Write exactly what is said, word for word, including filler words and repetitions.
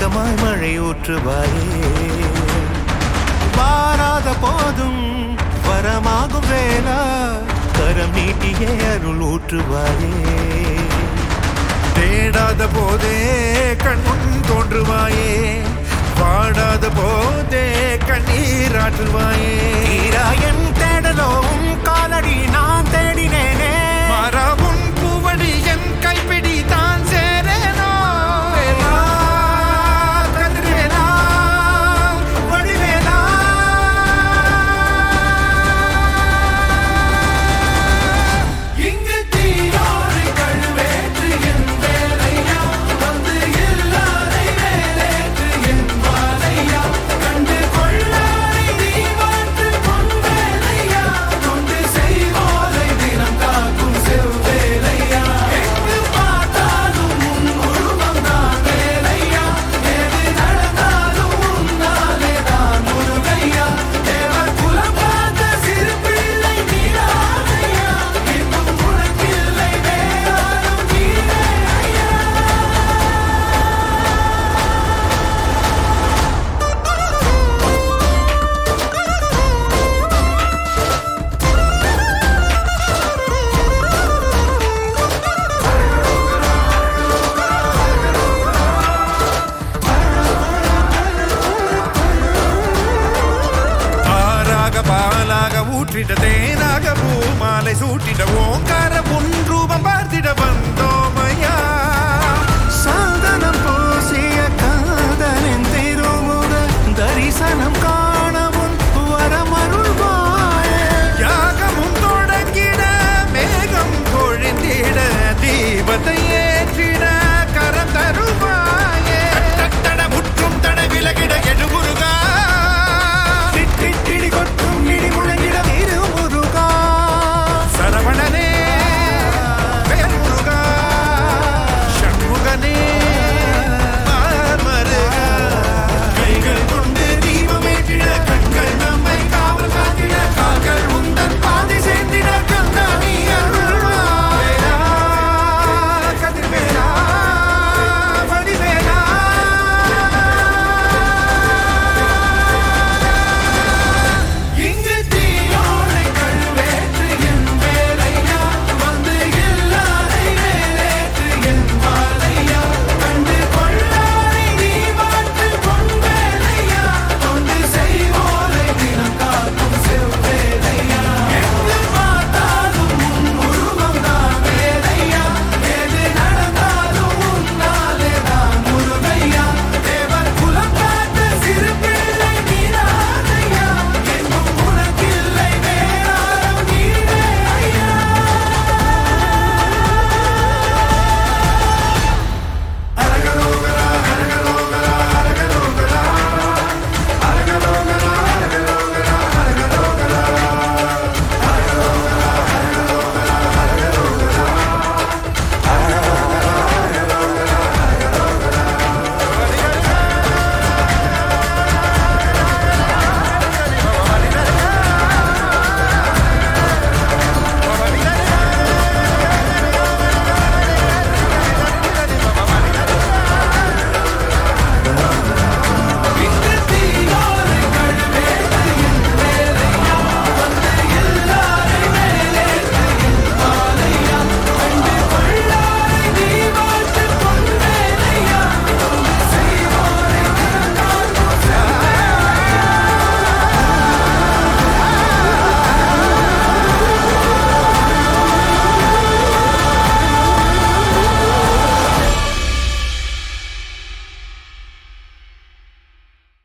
வரமாய் மழை ஊற்றுவாயே வாராத போதும் வரமாகும் வேளா கரம் நீட்டியே அருள் ஊற்றுவாயே தேடாத போதே கண்முன் தோன்றுவாயே வாடாத போதே கண்ணீராற்றுவாயே என் தேடலோவும் காலடி நான் தேடினேனே மாறாவும் பூவடி என் கைப்பிடி தான் சேரேனோ கதிரேனா வடிவேலா இங்கு தீயோடு கழுவேற்று என் வேலையா வந்து எல்லாரை வேலேற்று என் வாழையா கண்டு கொள்ளாரை நீ மாற்று பொன் வேலையா கொண்டு செய்வோரை தினம் காக்கும் செவ்வேலையா எங்கு பார்த்தாலும் உன் உருவம் தான் வேலையா எது நடந்தாலும் உன்னாலே தான் முருகையா தேவர் குலம் பார்த்த சிறு பிள்ளை நீராதையா இன்னும் உனக்கில்லை வேறாரும் நீரே ஐயா ஆறாக பாலாக ஊற்றிட தேனாக பூமாலை சூட்டிட ஓங்கார உன் ரூபம் பார்த்திட வந்தோ